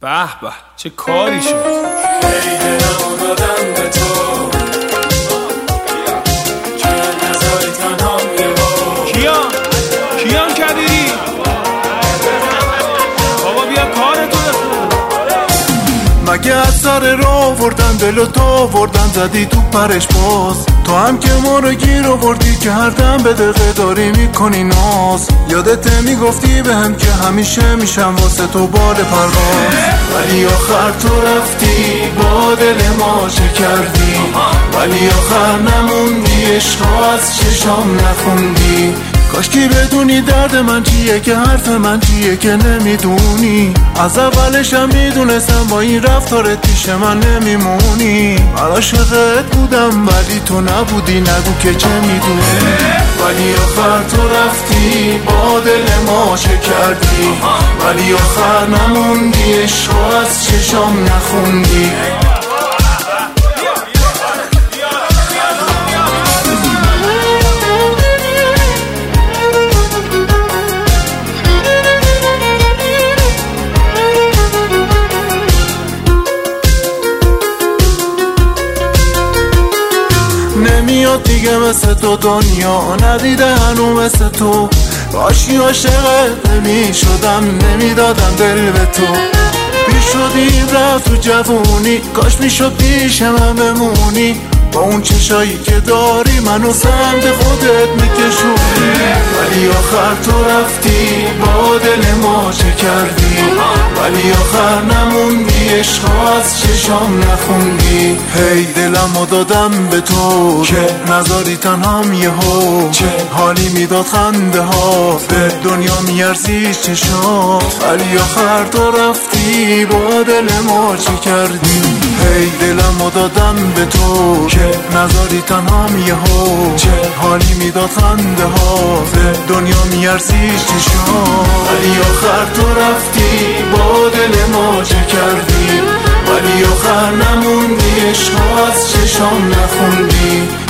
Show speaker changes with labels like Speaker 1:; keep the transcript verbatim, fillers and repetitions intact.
Speaker 1: به به چه کاری شد.
Speaker 2: ای دلمو دادم به تو که نذاری تنها میمون.
Speaker 1: کیان کیان کبیری بابا بیا کارتو بکن.
Speaker 3: مگه از سر راه وردن دلو تا وردن زدی تو پرش باز. تو هم که ما رو گیر آوردی که هر دم به دقیقه داری میکنی ناز. یادت میگفتی به هم که همیشه میشم واسه تو بال پرواز. ولی آخر تو رفتی با دل ما چه کردی. ولی آخر نموندی عشقا از چشام نخوندی. کاشکی بدونی درد من چیه که حرف من چیه که نمیدونی. از اولشم میدونستم با این رفتارت پیش من نمیمونی. من عاشقت بودم ولی تو نبودی نگو که چه میدونی. ولی آخر تو رفتی با دل ما چه کردی. ولی آخر نموندی عشقا از چشام نخوندی. نمیاد دیگه مثل تو دنیا ندیده هنو مثل تو. باشی عاشقت نمی شدم نمیدادم دل به تو. بی شدیم رفت تو جوونی کاش میشد پیش من بمونی. با اون چشایی که داری منو سمت خودت میکشونی. ولی آخر تو رفتی با دل ما چه کردی. ولی آخر نموندی عشقا از چشام نخوندی. هی دلمو دادم به تو که نذاری تنهام یهو. چه حالی میداد خنده ها به دنیا میارزی چشات. ولی آخر تو رفتی با دل ما چه کردی. هی دلمو دادم به تو که نذاری تنهام یهو. چه حالی میداد خنده ها به دنیا میارزی چشات. ولی آخر تو رفتی با دل ما چه کردی. ولی آخر نموندی عشقا از چشام نخوندی.